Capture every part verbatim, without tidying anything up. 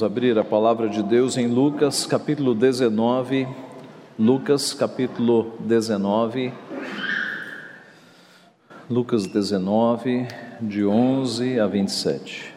Vamos abrir a palavra de Deus em Lucas capítulo dezenove, Lucas capítulo dezenove, Lucas dezenove, de onze a vinte e sete.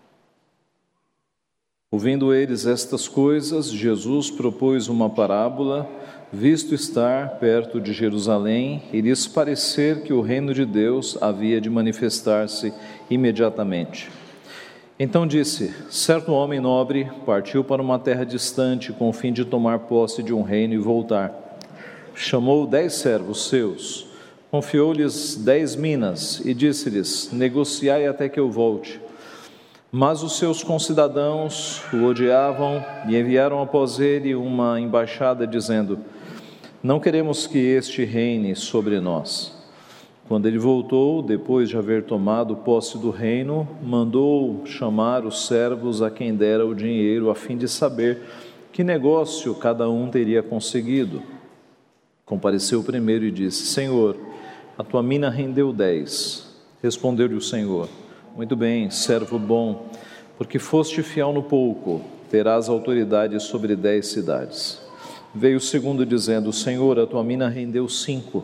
Ouvindo eles estas coisas, Jesus propôs uma parábola, visto estar perto de Jerusalém, e lhes parecer que o reino de Deus havia de manifestar-se imediatamente. Então disse: certo homem nobre partiu para uma terra distante com o fim de tomar posse de um reino e voltar. Chamou dez servos seus, confiou-lhes dez minas e disse-lhes: negociai até que eu volte. Mas os seus concidadãos o odiavam e enviaram após ele uma embaixada dizendo: não queremos que este reine sobre nós. Quando ele voltou, depois de haver tomado posse do reino, mandou chamar os servos a quem dera o dinheiro, a fim de saber que negócio cada um teria conseguido. Compareceu o primeiro e disse: Senhor, a tua mina rendeu dez. Respondeu-lhe o Senhor: muito bem, servo bom, porque foste fiel no pouco, terás autoridade sobre dez cidades. Veio o segundo dizendo: Senhor, a tua mina rendeu cinco.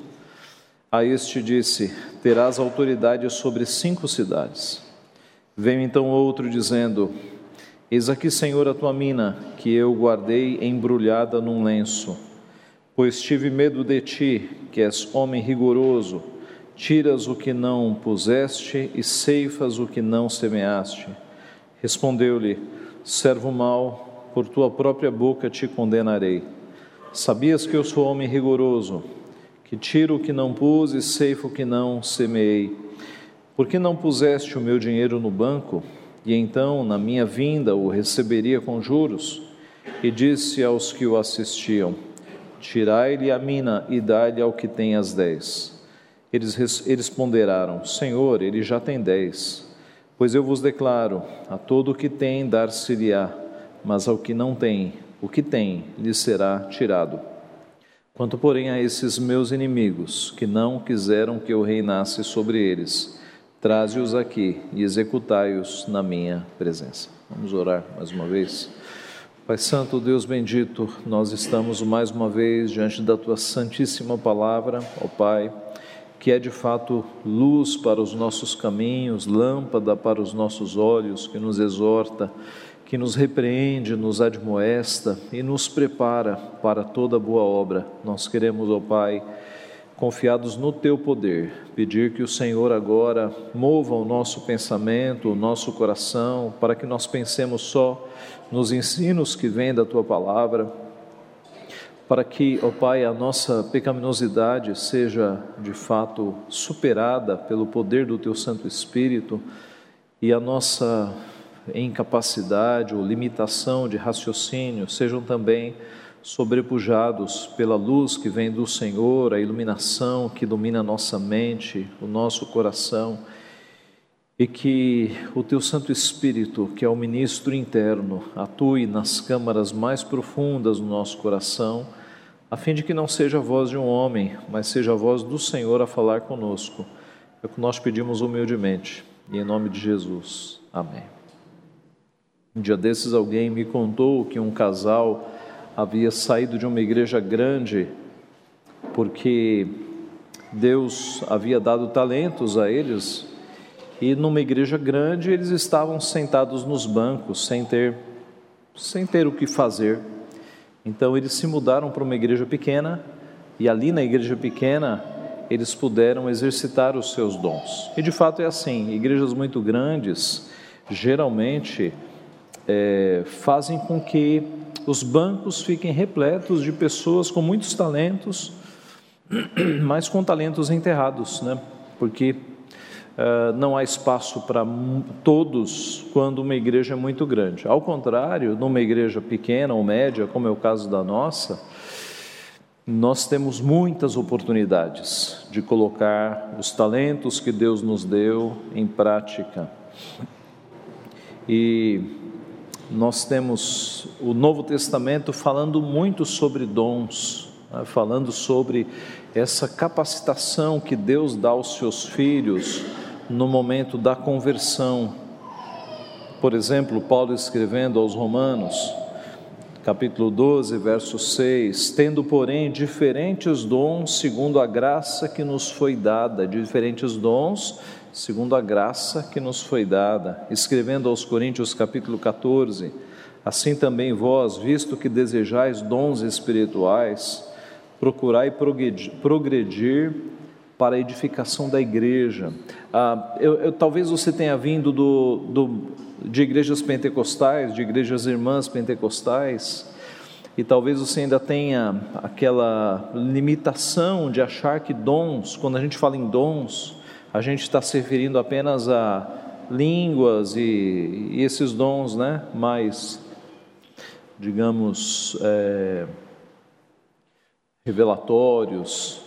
A este disse: terás autoridade sobre cinco cidades. Veio então outro dizendo: eis aqui, Senhor, a tua mina, que eu guardei embrulhada num lenço, pois tive medo de ti, que és homem rigoroso, tiras o que não puseste e ceifas o que não semeaste. Respondeu-lhe: servo mau, por tua própria boca te condenarei. Sabias que eu sou homem rigoroso, que tiro o que não pus e ceifo o que não semeei. Por que não puseste o meu dinheiro no banco, e então, na minha vinda, o receberia com juros? E disse aos que o assistiam: tirai-lhe a mina e dai-lhe ao que tem as dez. Eles, eles ponderaram: Senhor, ele já tem dez. Pois eu vos declaro, a todo o que tem dar-se-lhe-á, mas ao que não tem, o que tem lhe será tirado. Quanto, porém, a esses meus inimigos, que não quiseram que eu reinasse sobre eles, traze-os aqui e executai-os na minha presença. Vamos orar mais uma vez. Pai Santo, Deus bendito, nós estamos mais uma vez diante da Tua santíssima palavra, ó Pai, que é de fato luz para os nossos caminhos, lâmpada para os nossos olhos, que nos exorta, que nos repreende, nos admoesta e nos prepara para toda boa obra. Nós queremos, ó Pai, confiados no Teu poder, pedir que o Senhor agora mova o nosso pensamento, o nosso coração, para que nós pensemos só nos ensinos que vêm da Tua palavra, para que, ó Pai, a nossa pecaminosidade seja de fato superada pelo poder do Teu Santo Espírito e a nossa incapacidade ou limitação de raciocínio sejam também sobrepujados pela luz que vem do Senhor, a iluminação que ilumina a nossa mente, o nosso coração, e que o Teu Santo Espírito, que é o ministro interno, atue nas câmaras mais profundas do nosso coração, a fim de que não seja a voz de um homem, mas seja a voz do Senhor a falar conosco. É o que nós pedimos humildemente, e em nome de Jesus. Amém. Um dia desses alguém me contou que um casal havia saído de uma igreja grande porque Deus havia dado talentos a eles, e numa igreja grande eles estavam sentados nos bancos sem ter, sem ter o que fazer. Então eles se mudaram para uma igreja pequena, e ali na igreja pequena eles puderam exercitar os seus dons. E de fato é assim, igrejas muito grandes geralmente é, fazem com que os bancos fiquem repletos de pessoas com muitos talentos, mas com talentos enterrados, né? Porque uh, não há espaço para todos quando uma igreja é muito grande. Ao contrário, numa igreja pequena ou média, como é o caso da nossa, nós temos muitas oportunidades de colocar os talentos que Deus nos deu em prática. E nós temos o Novo Testamento falando muito sobre dons, né? Falando sobre essa capacitação que Deus dá aos seus filhos no momento da conversão. Por exemplo, Paulo escrevendo aos Romanos, capítulo doze, verso seis, tendo, porém, diferentes dons segundo a graça que nos foi dada, diferentes dons segundo a graça que nos foi dada. Escrevendo aos Coríntios, capítulo quatorze, assim também vós, visto que desejais dons espirituais, procurai progredir, progredir para a edificação da igreja. Ah, eu, eu, talvez você tenha vindo do, do, de igrejas pentecostais, de igrejas irmãs pentecostais, e talvez você ainda tenha aquela limitação de achar que dons, quando a gente fala em dons, a gente está se referindo apenas a línguas e, e esses dons, né, mais, digamos, é, revelatórios.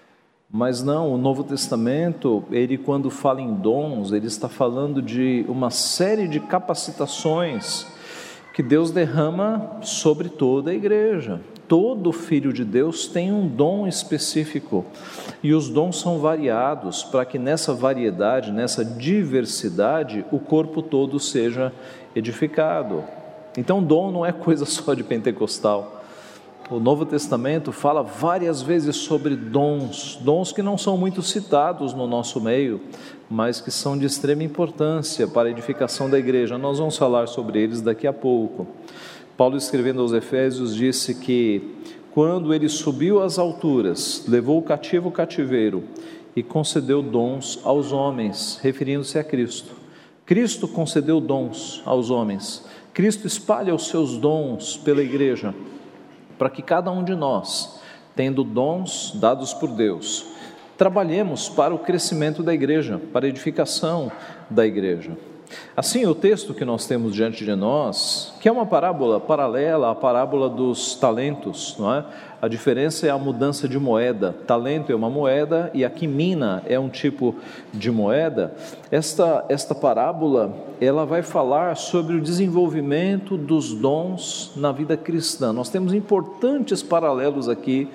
Mas não, o Novo Testamento, ele quando fala em dons, ele está falando de uma série de capacitações que Deus derrama sobre toda a igreja. Todo filho de Deus tem um dom específico, e os dons são variados, para que nessa variedade, nessa diversidade, o corpo todo seja edificado. Então dom não é coisa só de pentecostal. O Novo Testamento fala várias vezes sobre dons, dons que não são muito citados no nosso meio, mas que são de extrema importância para a edificação da igreja. Nós vamos falar sobre eles daqui a pouco. Paulo, escrevendo aos Efésios, disse que quando ele subiu às alturas, levou o cativo o cativeiro e concedeu dons aos homens, referindo-se a Cristo. Cristo concedeu dons aos homens. Cristo espalha os seus dons pela igreja, para que cada um de nós, tendo dons dados por Deus, trabalhemos para o crescimento da igreja, para a edificação da igreja. Assim, o texto que nós temos diante de nós, que é uma parábola paralela à parábola dos talentos, não é? A diferença é a mudança de moeda. Talento é uma moeda e aqui mina é um tipo de moeda. Esta, esta parábola, ela vai falar sobre o desenvolvimento dos dons na vida cristã. Nós temos importantes paralelos aqui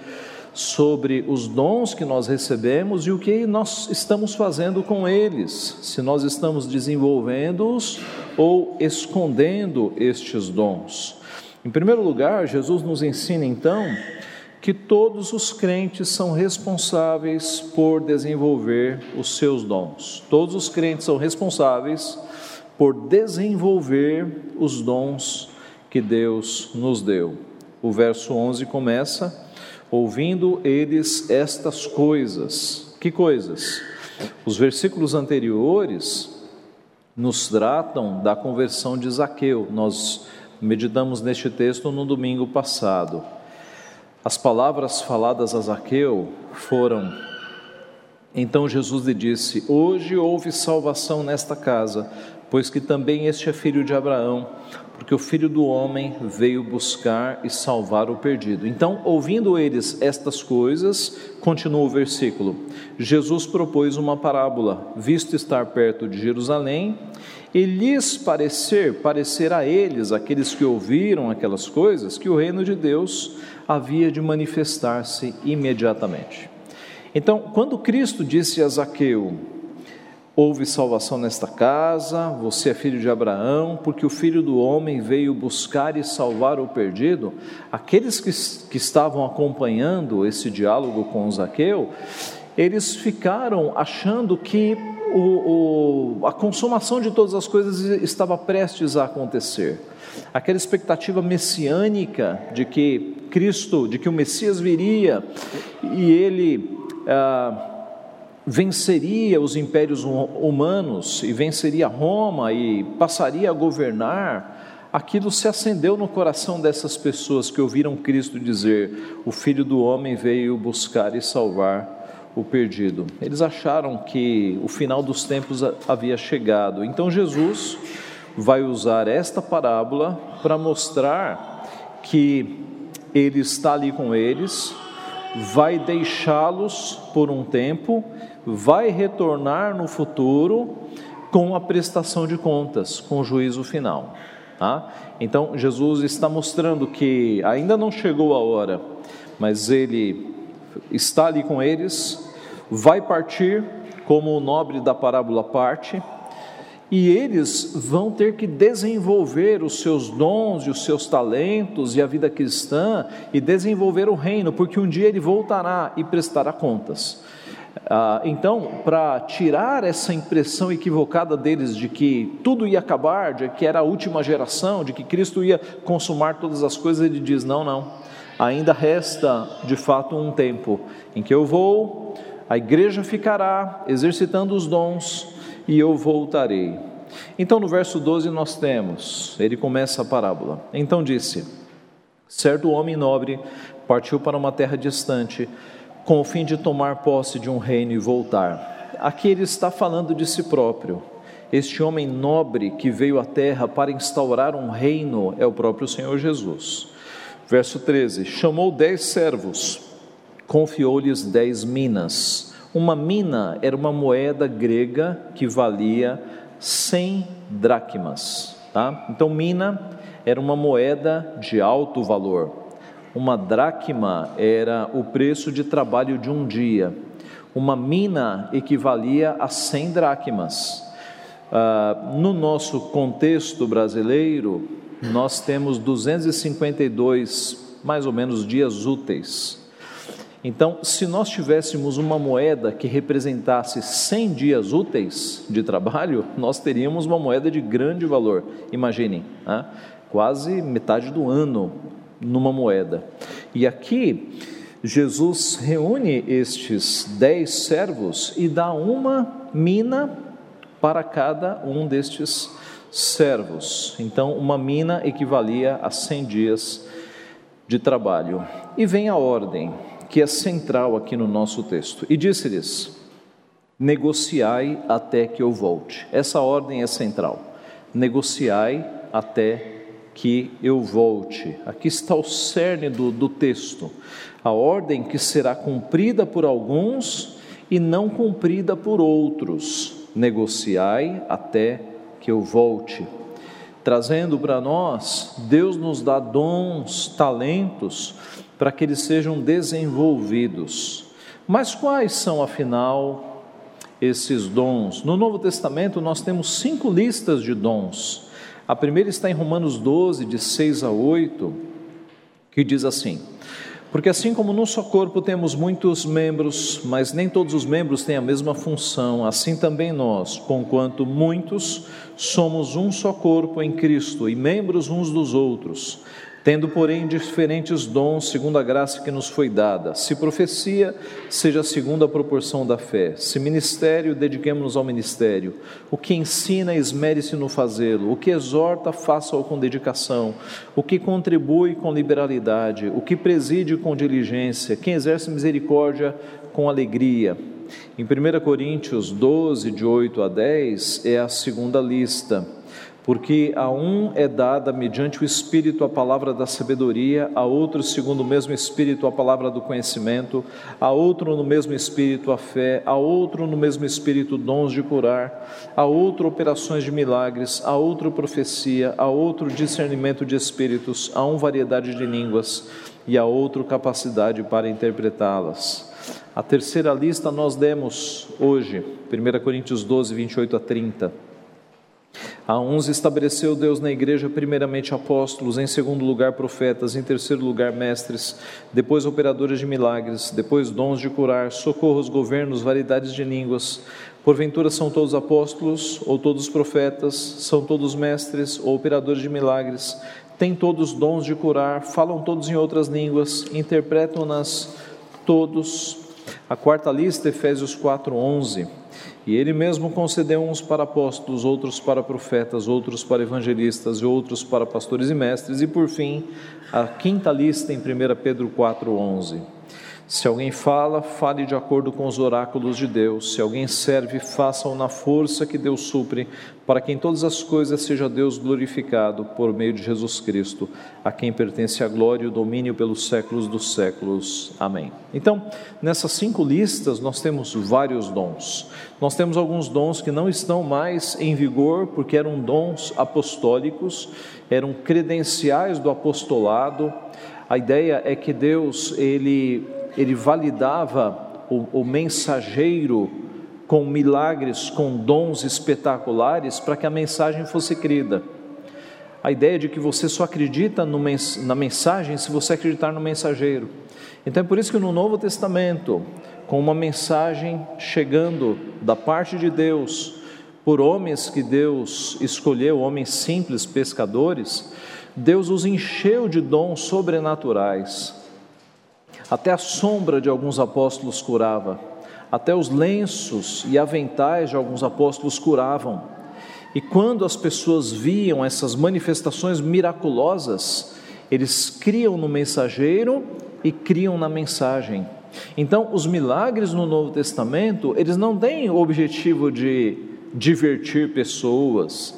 sobre os dons que nós recebemos e o que nós estamos fazendo com eles, se nós estamos desenvolvendo-os ou escondendo estes dons. Em primeiro lugar, Jesus nos ensina então que todos os crentes são responsáveis por desenvolver os seus dons. Todos os crentes são responsáveis por desenvolver os dons que Deus nos deu. O verso onze começa: ouvindo eles estas coisas. Que coisas? Os versículos anteriores nos tratam da conversão de Zaqueu. Nós meditamos neste texto no domingo passado. As palavras faladas a Zaqueu foram: então Jesus lhe disse: hoje houve salvação nesta casa, pois que também este é filho de Abraão, porque o Filho do Homem veio buscar e salvar o perdido. Então, ouvindo eles estas coisas, continua o versículo, Jesus propôs uma parábola, visto estar perto de Jerusalém, e lhes parecer, parecer a eles, aqueles que ouviram aquelas coisas, que o reino de Deus havia de manifestar-se imediatamente. Então, quando Cristo disse a Zaqueu: houve salvação nesta casa, você é filho de Abraão, porque o Filho do Homem veio buscar e salvar o perdido, aqueles que, que estavam acompanhando esse diálogo com Zaqueu, eles ficaram achando que o, o, a consumação de todas as coisas estava prestes a acontecer. Aquela expectativa messiânica de que Cristo, de que o Messias viria e ele ah, venceria os impérios humanos e venceria Roma e passaria a governar, aquilo se acendeu no coração dessas pessoas que ouviram Cristo dizer: o Filho do Homem veio buscar e salvar o perdido. Eles acharam que o final dos tempos havia chegado. Então Jesus vai usar esta parábola para mostrar que ele está ali com eles, vai deixá-los por um tempo, vai retornar no futuro com a prestação de contas, com o juízo final, tá? Então Jesus está mostrando que ainda não chegou a hora, mas ele está ali com eles, vai partir como o nobre da parábola parte, e eles vão ter que desenvolver os seus dons e os seus talentos e a vida cristã e desenvolver o reino, porque um dia ele voltará e prestará contas. Ah, então, para tirar essa impressão equivocada deles de que tudo ia acabar, de que era a última geração, de que Cristo ia consumar todas as coisas, ele diz: não, não, ainda resta de fato um tempo em que eu vou, a igreja ficará exercitando os dons e eu voltarei. Então no verso doze nós temos, ele começa a parábola. Então disse: certo homem nobre partiu para uma terra distante, com o fim de tomar posse de um reino e voltar. Aqui ele está falando de si próprio. Este homem nobre que veio à terra para instaurar um reino é o próprio Senhor Jesus. Verso treze: chamou dez servos, confiou-lhes dez minas. Uma mina era uma moeda grega que valia cem dracmas, tá? Então mina era uma moeda de alto valor. Uma dracma era o preço de trabalho de um dia. Uma mina equivalia a cem dracmas. Ah, no nosso contexto brasileiro, nós temos duzentos e cinquenta e dois, mais ou menos, dias úteis. Então, se nós tivéssemos uma moeda que representasse cem dias úteis de trabalho, nós teríamos uma moeda de grande valor. Imaginem, né? Quase metade do ano numa moeda. E aqui Jesus reúne estes dez servos e dá uma mina para cada um destes servos. Então uma mina equivalia a cem dias de trabalho. E vem a ordem, que é central aqui no nosso texto: e disse-lhes: negociai até que eu volte. Essa ordem é central: negociai até que eu volte. Aqui está o cerne do, do texto, a ordem que será cumprida por alguns e não cumprida por outros. Negociai até que eu volte. Trazendo para nós, Deus nos dá dons, talentos, para que eles sejam desenvolvidos. Mas quais são, afinal, esses dons? No Novo Testamento nós temos cinco listas de dons. A primeira está em Romanos doze, de seis a oito, que diz assim: porque assim como num só corpo temos muitos membros, mas nem todos os membros têm a mesma função, assim também nós, conquanto muitos, somos um só corpo em Cristo e membros uns dos outros, tendo porém diferentes dons segundo a graça que nos foi dada. Se profecia, seja segundo a proporção da fé. Se ministério, dediquemo-nos ao ministério. O que ensina, esmere-se no fazê-lo. O que exorta, faça-o com dedicação. O que contribui, com liberalidade. O que preside, com diligência. Quem exerce misericórdia, com alegria. Em primeira Coríntios doze, de oito a dez, é a segunda lista. Porque a um é dada mediante o Espírito a palavra da sabedoria, a outro segundo o mesmo Espírito a palavra do conhecimento, a outro no mesmo Espírito a fé, a outro no mesmo Espírito dons de curar, a outro operações de milagres, a outro profecia, a outro discernimento de espíritos, a um variedade de línguas e a outro capacidade para interpretá-las. A terceira lista nós demos hoje, primeira Coríntios doze, vinte e oito a trinta. A uns estabeleceu Deus na igreja primeiramente apóstolos, em segundo lugar profetas, em terceiro lugar mestres, depois operadores de milagres, depois dons de curar, socorros, governos, variedades de línguas. Porventura são todos apóstolos ou todos profetas, são todos mestres ou operadores de milagres, têm todos dons de curar, falam todos em outras línguas, interpretam-nas todos. A quarta lista, Efésios quatro, onze. E ele mesmo concedeu uns para apóstolos, outros para profetas, outros para evangelistas e outros para pastores e mestres. E por fim, a quinta lista em primeira Pedro quatro, onze. Se alguém fala, fale de acordo com os oráculos de Deus. Se alguém serve, faça-o na força que Deus supre, para que em todas as coisas seja Deus glorificado por meio de Jesus Cristo, a quem pertence a glória e o domínio pelos séculos dos séculos. Amém. Então, nessas cinco listas nós temos vários dons. Nós temos alguns dons que não estão mais em vigor, porque eram dons apostólicos, eram credenciais do apostolado. A ideia é que Deus, ele... ele validava o, o mensageiro com milagres, com dons espetaculares, para que a mensagem fosse crida. A ideia de que você só acredita no mens- na mensagem se você acreditar no mensageiro. Então é por isso que no Novo Testamento, com uma mensagem chegando da parte de Deus, por homens que Deus escolheu, homens simples, pescadores, Deus os encheu de dons sobrenaturais. Até a sombra de alguns apóstolos curava, até os lenços e aventais de alguns apóstolos curavam. E quando as pessoas viam essas manifestações miraculosas, eles criam no mensageiro e criam na mensagem. Então, os milagres no Novo Testamento, eles não têm o objetivo de divertir pessoas,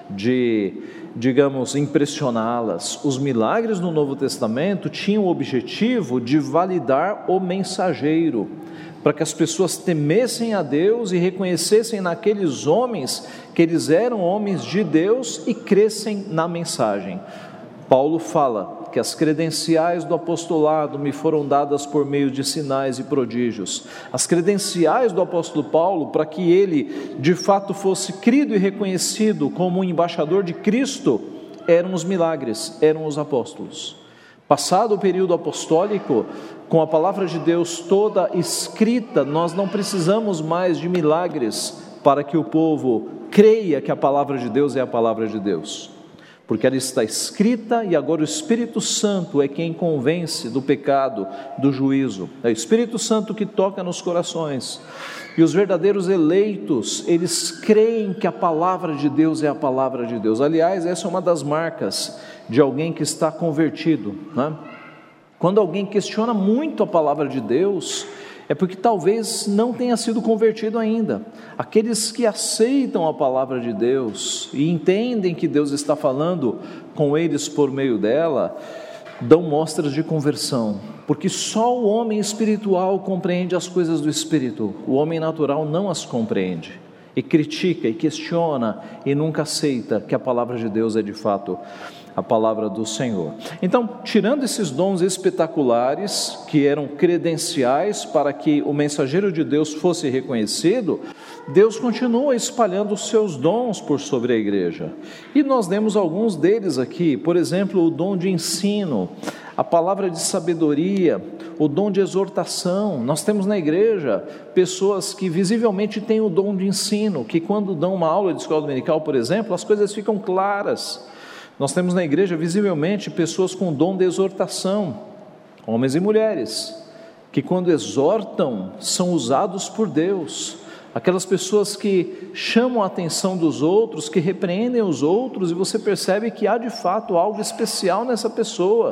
de, digamos, impressioná-las. Os milagres no Novo Testamento tinham o objetivo de validar o mensageiro, para que as pessoas temessem a Deus e reconhecessem naqueles homens que eles eram homens de Deus e crescem na mensagem. Paulo fala que as credenciais do apostolado me foram dadas por meio de sinais e prodígios. As credenciais do apóstolo Paulo, para que ele de fato fosse crido e reconhecido como um embaixador de Cristo, eram os milagres, eram os apóstolos. Passado o período apostólico, com a palavra de Deus toda escrita, nós não precisamos mais de milagres para que o povo creia que a palavra de Deus é a palavra de Deus, porque ela está escrita e agora o Espírito Santo é quem convence do pecado, do juízo. É o Espírito Santo que toca nos corações, e os verdadeiros eleitos, eles creem que a palavra de Deus é a palavra de Deus. Aliás, essa é uma das marcas de alguém que está convertido, né? Quando alguém questiona muito a palavra de Deus, é porque talvez não tenha sido convertido ainda. Aqueles que aceitam a palavra de Deus e entendem que Deus está falando com eles por meio dela, dão mostras de conversão, porque só o homem espiritual compreende as coisas do Espírito, o homem natural não as compreende, e critica, e questiona, e nunca aceita que a palavra de Deus é de fato a palavra do Senhor. Então, tirando esses dons espetaculares, que eram credenciais para que o mensageiro de Deus fosse reconhecido, Deus continua espalhando os seus dons por sobre a igreja, e nós demos alguns deles aqui. Por exemplo, o dom de ensino, a palavra de sabedoria, o dom de exortação. Nós temos na igreja pessoas que visivelmente têm o dom de ensino, que quando dão uma aula de escola dominical, por exemplo, as coisas ficam claras. Nós temos na igreja visivelmente pessoas com o dom de exortação, homens e mulheres, que quando exortam são usados por Deus, aquelas pessoas que chamam a atenção dos outros, que repreendem os outros, e você percebe que há de fato algo especial nessa pessoa.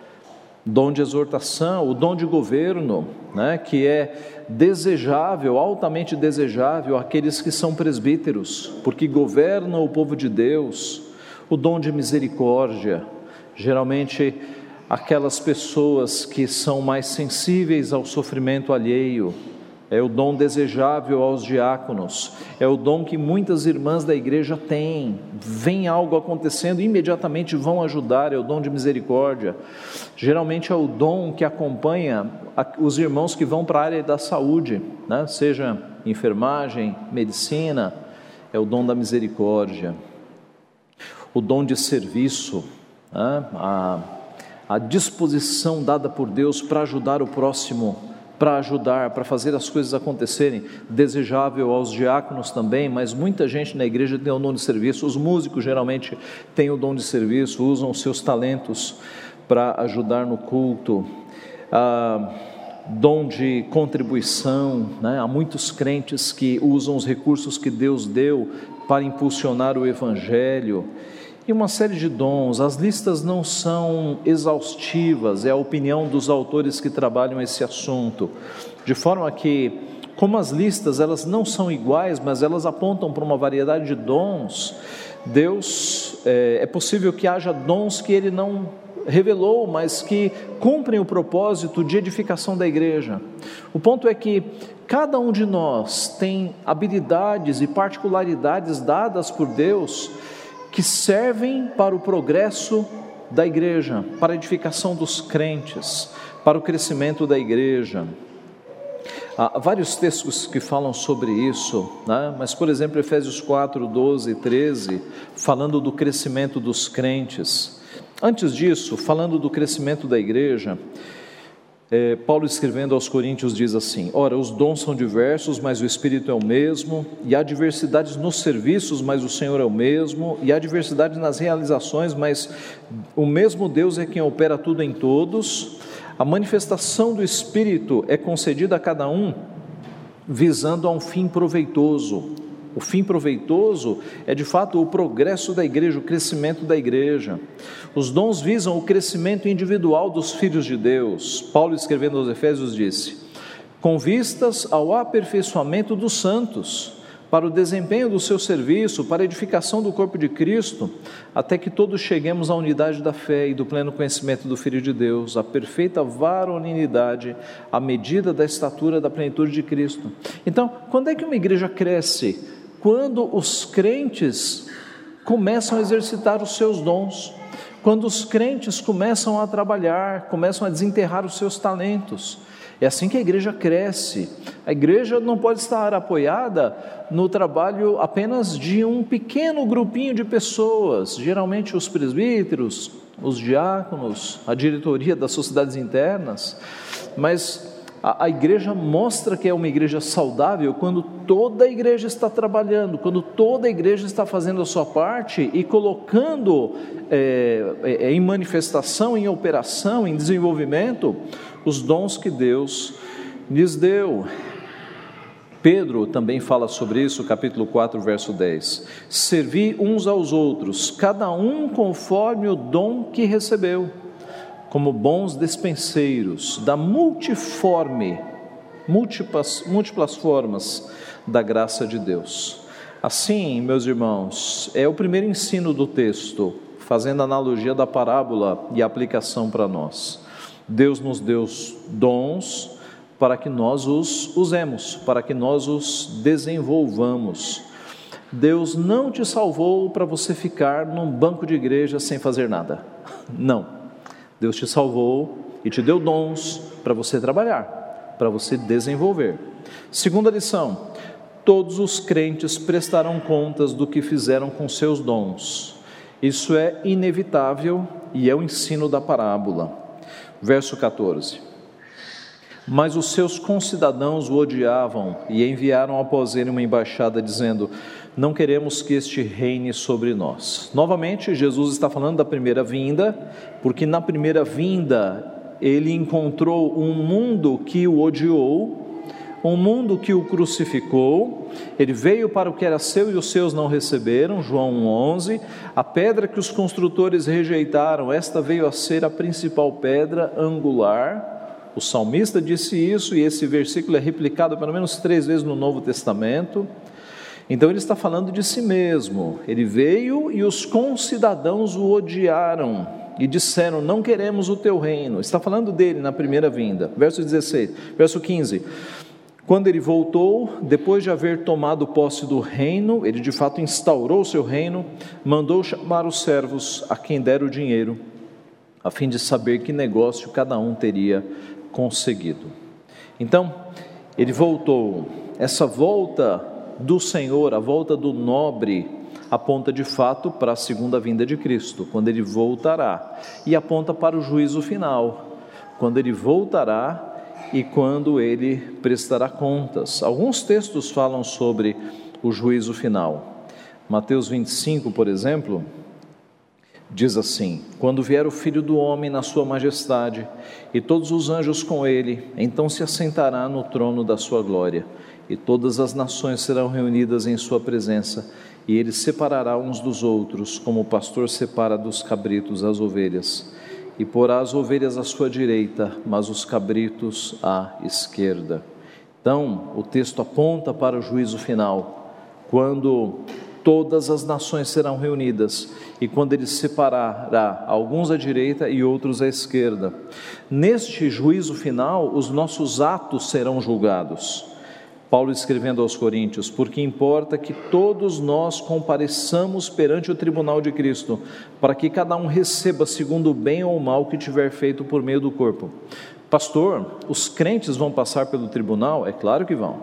Dom de exortação, o dom de governo, né, que é desejável, altamente desejável àqueles que são presbíteros, porque governam o povo de Deus. O dom de misericórdia, geralmente aquelas pessoas que são mais sensíveis ao sofrimento alheio. É o dom desejável aos diáconos, é o dom que muitas irmãs da igreja têm. Vem algo acontecendo, imediatamente vão ajudar, é o dom de misericórdia. Geralmente é o dom que acompanha os irmãos que vão para a área da saúde, né? Seja enfermagem, medicina, é o dom da misericórdia. O dom de serviço, né? a, a disposição dada por Deus para ajudar o próximo, para ajudar, para fazer as coisas acontecerem, desejável aos diáconos também, mas muita gente na igreja tem o dom de serviço. Os músicos geralmente têm o dom de serviço, usam os seus talentos para ajudar no culto. Ah, dom de contribuição, né? Há muitos crentes que usam os recursos que Deus deu para impulsionar o evangelho, e uma série de dons. As listas não são exaustivas, é a opinião dos autores que trabalham esse assunto, de forma que, como as listas elas não são iguais, mas elas apontam para uma variedade de dons, Deus, é, é possível que haja dons que Ele não revelou, mas que cumprem o propósito de edificação da igreja. O ponto é que cada um de nós tem habilidades e particularidades dadas por Deus que servem para o progresso da igreja, para a edificação dos crentes, para o crescimento da igreja. Há vários textos que falam sobre isso, né? Mas, por exemplo, Efésios quatro, doze e treze, falando do crescimento dos crentes. Antes disso, falando do crescimento da igreja, é, Paulo escrevendo aos Coríntios diz assim: ora, os dons são diversos, mas o Espírito é o mesmo, e há diversidades nos serviços, mas o Senhor é o mesmo, e há diversidade nas realizações, mas o mesmo Deus é quem opera tudo em todos. A manifestação do Espírito é concedida a cada um visando a um fim proveitoso. O fim proveitoso é de fato o progresso da igreja, o crescimento da igreja. Os dons visam o crescimento individual dos filhos de Deus. Paulo, escrevendo aos Efésios, disse: com vistas ao aperfeiçoamento dos santos, para o desempenho do seu serviço, para a edificação do corpo de Cristo, até que todos cheguemos à unidade da fé e do pleno conhecimento do Filho de Deus, à perfeita varonilidade, à medida da estatura da plenitude de Cristo. Então, quando é que uma igreja cresce? Quando os crentes começam a exercitar os seus dons, quando os crentes começam a trabalhar, começam a desenterrar os seus talentos. É assim que a igreja cresce. A igreja não pode estar apoiada no trabalho apenas de um pequeno grupinho de pessoas, geralmente os presbíteros, os diáconos, a diretoria das sociedades internas, mas a, a igreja mostra que é uma igreja saudável quando toda a igreja está trabalhando, quando toda a igreja está fazendo a sua parte e colocando é, é, em manifestação, em operação, em desenvolvimento, os dons que Deus lhes deu. Pedro também fala sobre isso, capítulo quatro, verso dez. Servi uns aos outros, cada um conforme o dom que recebeu, como bons despenseiros da multiforme, múltiplas, múltiplas formas da graça de Deus. Assim, meus irmãos, é o primeiro ensino do texto, fazendo analogia da parábola e aplicação para nós. Deus nos deu dons para que nós os usemos, para que nós os desenvolvamos. Deus não te salvou para você ficar num banco de igreja sem fazer nada. Não. Deus te salvou e te deu dons para você trabalhar, para você desenvolver. Segunda lição: todos os crentes prestarão contas do que fizeram com seus dons. Isso é inevitável e é o ensino da parábola. Verso quatorze. Mas os seus concidadãos o odiavam e enviaram após ele uma embaixada dizendo: não queremos que este reine sobre nós. Novamente, Jesus está falando da primeira vinda, porque na primeira vinda ele encontrou um mundo que o odiou, um mundo que o crucificou. Ele veio para o que era seu e os seus não receberam, João um, onze. A pedra que os construtores rejeitaram, esta veio a ser a principal pedra angular. O salmista disse isso e esse versículo é replicado pelo menos três vezes no Novo Testamento. Então ele está falando de si mesmo. Ele veio e os concidadãos o odiaram e disseram: não queremos o teu reino. Está falando dele na primeira vinda. Verso dezesseis, verso quinze. Quando ele voltou, depois de haver tomado posse do reino, ele de fato instaurou o seu reino, mandou chamar os servos a quem dera o dinheiro, a fim de saber que negócio cada um teria conseguido. Então, ele voltou. Essa volta do Senhor, a volta do nobre, aponta de fato para a segunda vinda de Cristo, quando ele voltará, e aponta para o juízo final, quando ele voltará e quando ele prestará contas. Alguns textos falam sobre o juízo final. Mateus vinte e cinco, por exemplo, diz assim: quando vier o Filho do Homem na sua majestade e todos os anjos com ele, então se assentará no trono da sua glória, e todas as nações serão reunidas em sua presença, e ele separará uns dos outros, como o pastor separa dos cabritos as ovelhas, e porá as ovelhas à sua direita, mas os cabritos à esquerda. Então, o texto aponta para o juízo final, quando todas as nações serão reunidas, e quando ele separará alguns à direita e outros à esquerda. Neste juízo final, os nossos atos serão julgados. Paulo escrevendo aos Coríntios: porque importa que todos nós compareçamos perante o tribunal de Cristo, para que cada um receba segundo o bem ou o mal que tiver feito por meio do corpo. Pastor, os crentes vão passar pelo tribunal? É claro que vão.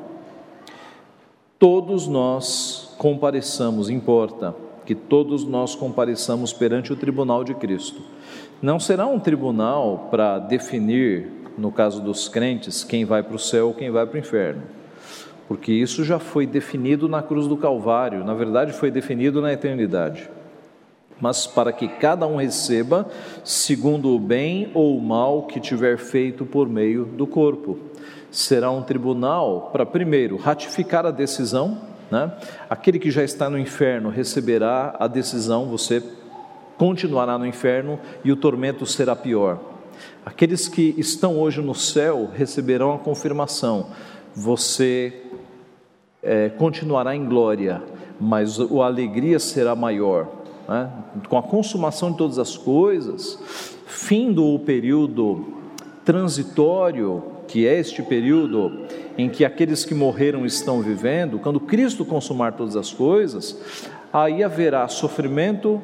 Todos nós compareçamos, importa que todos nós compareçamos perante o tribunal de Cristo. Não será um tribunal para definir, no caso dos crentes, quem vai para o céu ou quem vai para o inferno, porque isso já foi definido na cruz do Calvário, na verdade foi definido na eternidade, mas para que cada um receba segundo o bem ou o mal que tiver feito por meio do corpo. Será um tribunal para, primeiro, ratificar a decisão, né? Aquele que já está no inferno receberá a decisão, você continuará no inferno e o tormento será pior. Aqueles que estão hoje no céu receberão a confirmação, você é, continuará em glória, mas a alegria será maior, né? Com a consumação de todas as coisas, findo o período transitório, que é este período em que aqueles que morreram estão vivendo, quando Cristo consumar todas as coisas, aí haverá sofrimento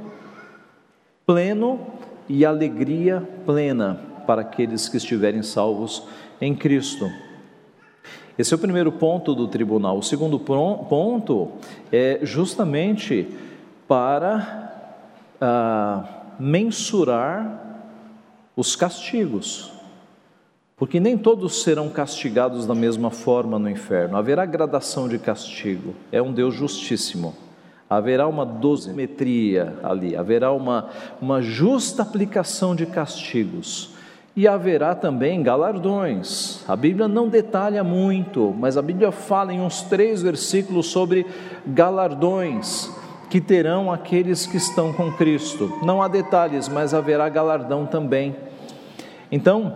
pleno e alegria plena para aqueles que estiverem salvos em Cristo. Esse é o primeiro ponto do tribunal. O segundo ponto é justamente para ah, mensurar os castigos, porque nem todos serão castigados da mesma forma no inferno. Haverá gradação de castigo, é um Deus justíssimo. Haverá uma dosimetria ali, haverá uma, uma justa aplicação de castigos. E haverá também galardões. A Bíblia não detalha muito, mas a Bíblia fala em uns três versículos sobre galardões que terão aqueles que estão com Cristo. Não há detalhes, mas haverá galardão também. Então,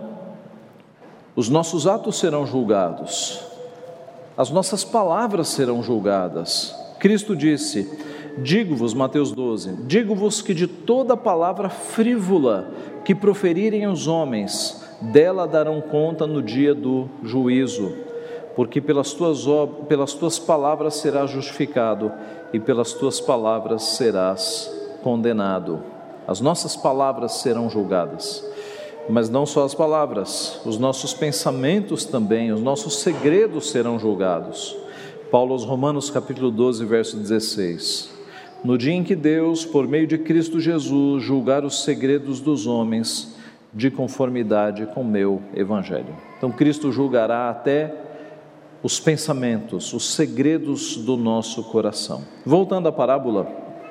os nossos atos serão julgados, as nossas palavras serão julgadas. Cristo disse, digo-vos, Mateus doze, digo-vos que de toda palavra frívola que proferirem os homens, dela darão conta no dia do juízo, porque pelas tuas, pelas tuas palavras serás justificado e pelas tuas palavras serás condenado. As nossas palavras serão julgadas, mas não só as palavras, os nossos pensamentos também, os nossos segredos serão julgados. Paulo aos Romanos capítulo doze, verso dezesseis, no dia em que Deus, por meio de Cristo Jesus, julgar os segredos dos homens de conformidade com o meu evangelho. Então Cristo julgará até os pensamentos, os segredos do nosso coração. Voltando à parábola,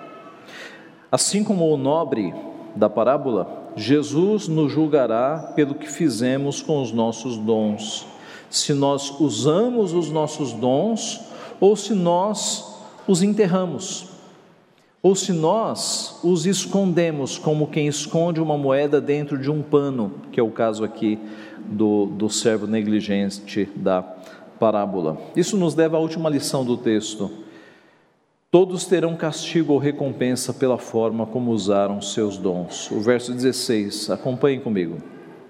assim como o nobre da parábola, Jesus nos julgará pelo que fizemos com os nossos dons, se nós usamos os nossos dons ou se nós os enterramos, ou se nós os escondemos como quem esconde uma moeda dentro de um pano, que é o caso aqui do, do servo negligente da parábola. Isso nos leva à última lição do texto. Todos terão castigo ou recompensa pela forma como usaram seus dons. O verso dezesseis, acompanhem comigo.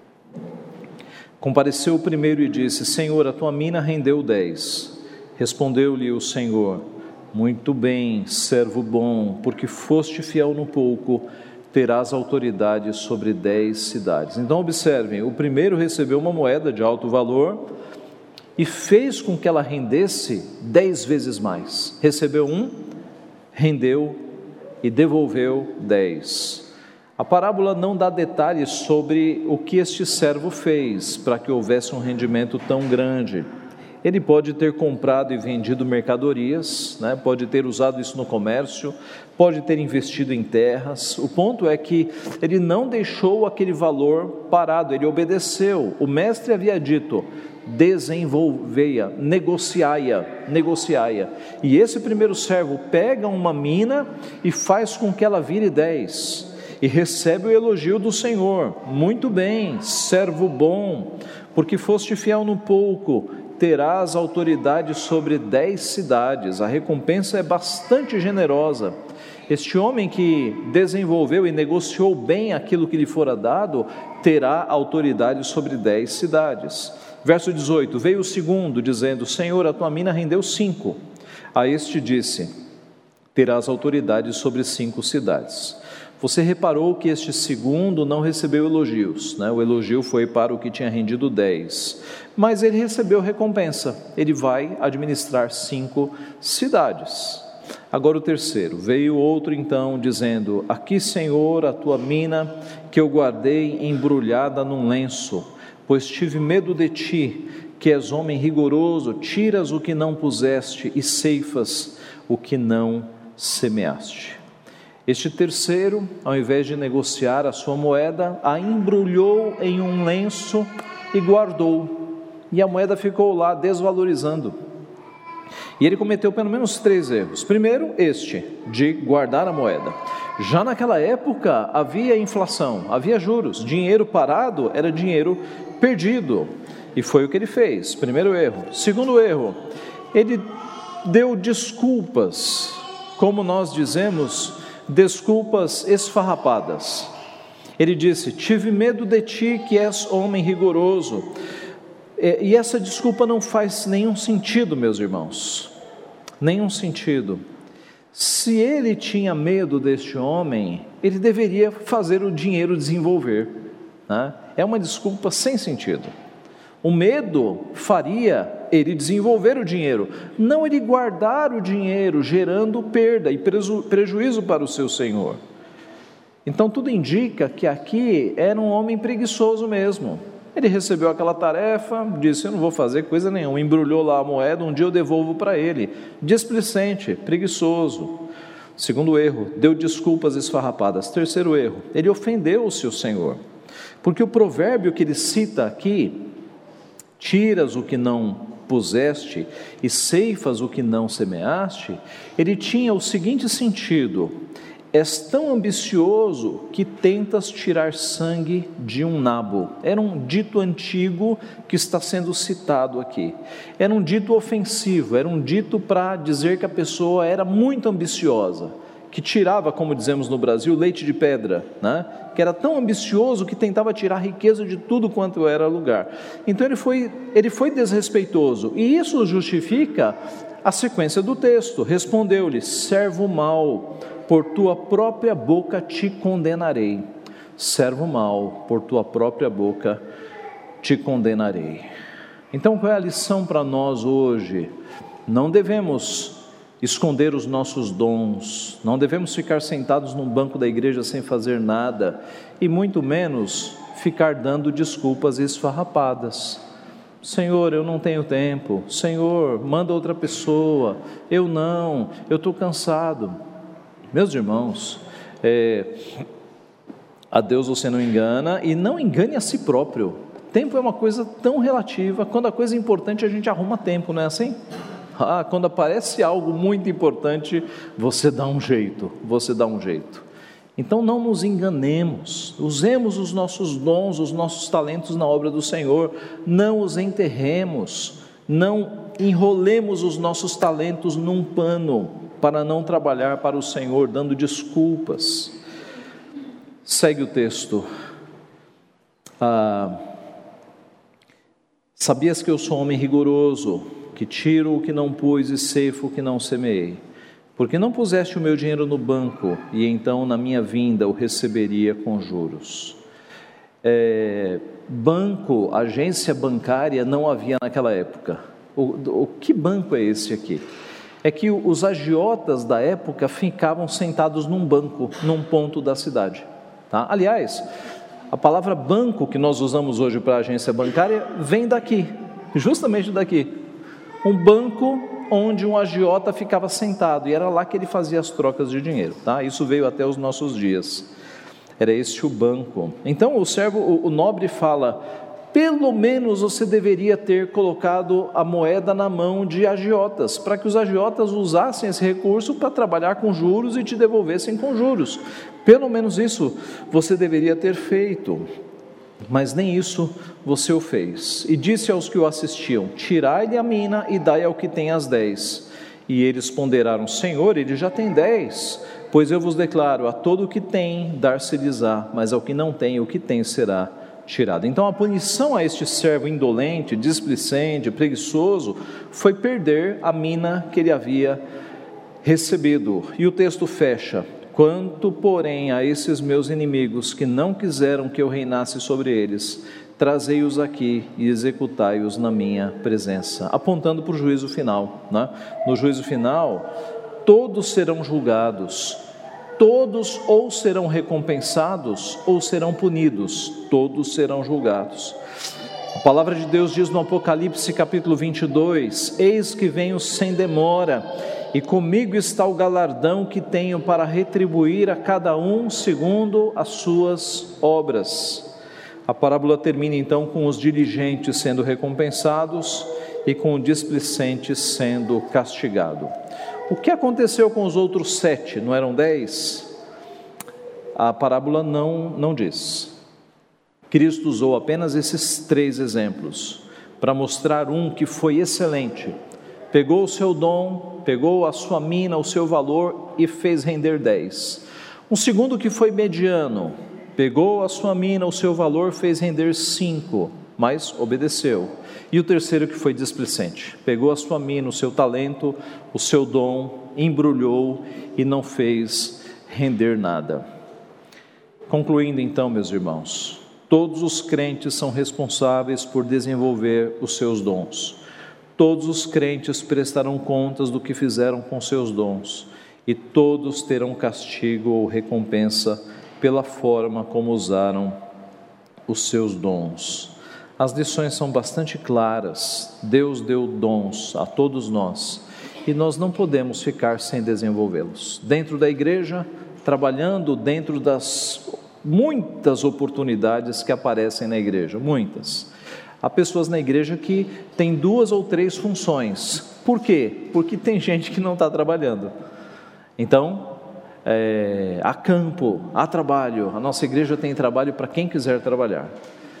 Compareceu o primeiro e disse, Senhor, a tua mina rendeu dez. Respondeu-lhe o Senhor, muito bem, servo bom, porque foste fiel no pouco, terás autoridade sobre dez cidades. Então observem, o primeiro recebeu uma moeda de alto valor e fez com que ela rendesse dez vezes mais. Recebeu um, rendeu e devolveu dez. A parábola não dá detalhes sobre o que este servo fez para que houvesse um rendimento tão grande. Ele pode ter comprado e vendido mercadorias, né? Pode ter usado isso no comércio, pode ter investido em terras. O ponto é que ele não deixou aquele valor parado, ele obedeceu. O mestre havia dito, desenvolveia, negociaia, negociaia. E esse primeiro servo pega uma mina e faz com que ela vire dez. E recebe o elogio do Senhor, muito bem, servo bom, porque foste fiel no pouco, terás autoridade sobre dez cidades. A recompensa é bastante generosa. Este homem que desenvolveu e negociou bem aquilo que lhe fora dado, terá autoridade sobre dez cidades. Verso dezoito, veio o segundo, dizendo, Senhor, a tua mina rendeu cinco. A este disse, terás autoridade sobre cinco cidades. Você reparou que este segundo não recebeu elogios, né? O elogio foi para o que tinha rendido dez, mas ele recebeu recompensa, ele vai administrar cinco cidades. Agora o terceiro, veio outro então dizendo: aqui, Senhor, a tua mina que eu guardei embrulhada num lenço, pois tive medo de ti, que és homem rigoroso, tiras o que não puseste e ceifas o que não semeaste. Este terceiro, ao invés de negociar a sua moeda, a embrulhou em um lenço e guardou, e a moeda ficou lá desvalorizando. E ele cometeu pelo menos três erros. Primeiro, este, de guardar a moeda. Já naquela época havia inflação, havia juros, dinheiro parado era dinheiro perdido, e foi o que ele fez. Primeiro erro. Segundo erro, ele deu desculpas, como nós dizemos, desculpas esfarrapadas. Ele disse: tive medo de ti, que és homem rigoroso. E essa desculpa não faz nenhum sentido, meus irmãos, nenhum sentido. Se ele tinha medo deste homem, ele deveria fazer o dinheiro desenvolver, né? É uma desculpa sem sentido. O medo faria ele desenvolver o dinheiro, não ele guardar o dinheiro, gerando perda e preju- prejuízo para o seu senhor. Então tudo indica que aqui era um homem preguiçoso mesmo. Ele recebeu aquela tarefa, disse: eu não vou fazer coisa nenhuma, embrulhou lá a moeda, um dia eu devolvo para ele. Displicente, preguiçoso. Segundo erro, deu desculpas esfarrapadas. Terceiro erro, ele ofendeu o seu senhor, porque o provérbio que ele cita aqui, tiras o que não puseste e ceifas o que não semeaste, ele tinha o seguinte sentido: és tão ambicioso que tentas tirar sangue de um nabo. Era um dito antigo que está sendo citado aqui. Era um dito ofensivo, era um dito para dizer que a pessoa era muito ambiciosa, que tirava, como dizemos no Brasil, leite de pedra, né? Que era tão ambicioso que tentava tirar riqueza de tudo quanto era lugar. Então ele foi, ele foi desrespeitoso, e isso justifica a sequência do texto. Respondeu-lhe: servo mau, por tua própria boca te condenarei. Servo mau, por tua própria boca te condenarei. Então qual é a lição para nós hoje? Não devemos esconder os nossos dons, não devemos ficar sentados num banco da igreja sem fazer nada, e muito menos ficar dando desculpas esfarrapadas. Senhor, eu não tenho tempo. Senhor, manda outra pessoa. Eu não, eu estou cansado. Meus irmãos, é, a Deus você não engana, e não engane a si próprio. Tempo é uma coisa tão relativa. Quando a coisa é importante, a gente arruma tempo, não é assim? Ah, quando aparece algo muito importante, você dá um jeito, você dá um jeito. Então não nos enganemos, usemos os nossos dons, os nossos talentos na obra do Senhor, não os enterremos, não enrolemos os nossos talentos num pano, para não trabalhar para o Senhor, dando desculpas. Segue o texto. Ah, sabias que eu sou homem rigoroso, que tiro o que não pus e ceifo o que não semeei? Porque não puseste o meu dinheiro no banco, e então na minha vinda o receberia com juros. É, banco, agência bancária não havia naquela época. O, o que banco é esse aqui? É que os agiotas da época ficavam sentados num banco, num ponto da cidade, tá? Aliás, a palavra banco que nós usamos hoje para agência bancária vem daqui, justamente daqui. Um banco onde um agiota ficava sentado, e era lá que ele fazia as trocas de dinheiro, tá? Isso veio até os nossos dias. Era este o banco. Então o servo, o, o nobre fala: pelo menos você deveria ter colocado a moeda na mão de agiotas, para que os agiotas usassem esse recurso para trabalhar com juros e te devolvessem com juros. Pelo menos isso você deveria ter feito. Mas nem isso você o fez. E disse aos que o assistiam: tirai-lhe a mina e dai ao que tem as dez. E eles ponderaram: Senhor, ele já tem dez. Pois eu vos declaro, a todo o que tem, dar-se-lhes-á, mas ao que não tem, o que tem será tirado. Então a punição a este servo indolente, displicente, preguiçoso, foi perder a mina que ele havia recebido. E o texto fecha: Quanto, porém, a esses meus inimigos que não quiseram que eu reinasse sobre eles, trazei-os aqui e executai-os na minha presença, apontando para o juízo final, né? No juízo final, todos serão julgados, todos ou serão recompensados ou serão punidos, todos serão julgados. A palavra de Deus diz no Apocalipse capítulo vinte e dois, eis que venho sem demora, e comigo está o galardão que tenho para retribuir a cada um segundo as suas obras. A parábola termina então com os diligentes sendo recompensados e com o displicente sendo castigado. O que aconteceu com os outros sete? Não eram dez? A parábola não, não diz. Cristo usou apenas esses três exemplos para mostrar um que foi excelente. Pegou o seu dom, pegou a sua mina, o seu valor e fez render dez. Um segundo que foi mediano, pegou a sua mina, o seu valor, fez render cinco, mas obedeceu. E o terceiro que foi displicente, pegou a sua mina, o seu talento, o seu dom, embrulhou e não fez render nada. Concluindo então, meus irmãos, todos os crentes são responsáveis por desenvolver os seus dons. Todos os crentes prestarão contas do que fizeram com seus dons, e todos terão castigo ou recompensa pela forma como usaram os seus dons. As lições são bastante claras. Deus deu dons a todos nós, e nós não podemos ficar sem desenvolvê-los. Dentro da igreja, trabalhando dentro das muitas oportunidades que aparecem na igreja, muitas. Há pessoas na igreja que têm duas ou três funções. Por quê? Porque tem gente que não está trabalhando. Então, é, há campo, há trabalho. A nossa igreja tem trabalho para quem quiser trabalhar.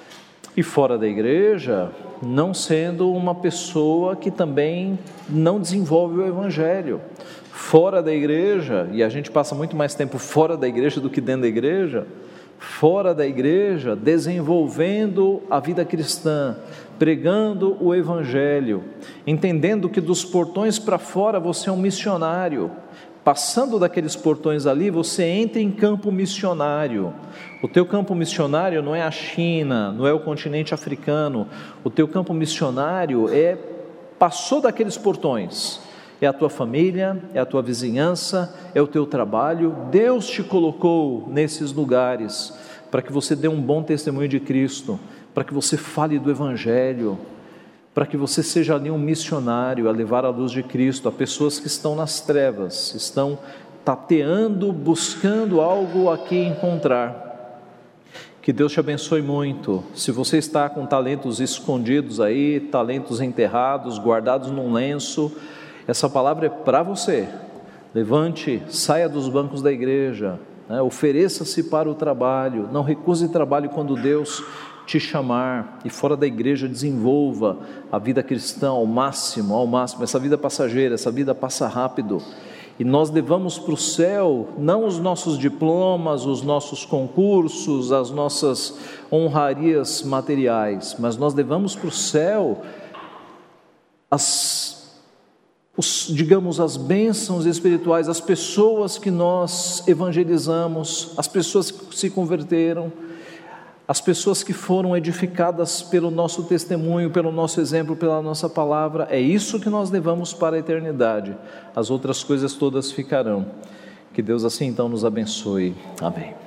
E fora da igreja, não sendo uma pessoa que também não desenvolve o evangelho. Fora da igreja, e a gente passa muito mais tempo fora da igreja do que dentro da igreja, fora da igreja, desenvolvendo a vida cristã, pregando o evangelho, entendendo que dos portões para fora você é um missionário, passando daqueles portões ali, você entra em campo missionário. O teu campo missionário não é a China, não é o continente africano, o teu campo missionário é, passou daqueles portões, é a tua família, é a tua vizinhança, é o teu trabalho. Deus te colocou nesses lugares para que você dê um bom testemunho de Cristo, para que você fale do evangelho, para que você seja ali um missionário a levar a luz de Cristo a pessoas que estão nas trevas, estão tateando, buscando algo a que encontrar. Que Deus te abençoe muito. Se você está com talentos escondidos aí, talentos enterrados, guardados num lenço, essa palavra é para você. Levante, saia dos bancos da igreja, né? Ofereça-se para o trabalho, não recuse trabalho quando Deus te chamar, e fora da igreja desenvolva a vida cristã ao máximo, ao máximo. Essa vida passageira, essa vida passa rápido, e nós levamos para o céu não os nossos diplomas, os nossos concursos, as nossas honrarias materiais, mas nós levamos para o céu as Os, digamos, as bênçãos espirituais, as pessoas que nós evangelizamos, as pessoas que se converteram, as pessoas que foram edificadas pelo nosso testemunho, pelo nosso exemplo, pela nossa palavra. É isso que nós levamos para a eternidade. As outras coisas todas ficarão. Que Deus assim então nos abençoe. Amém.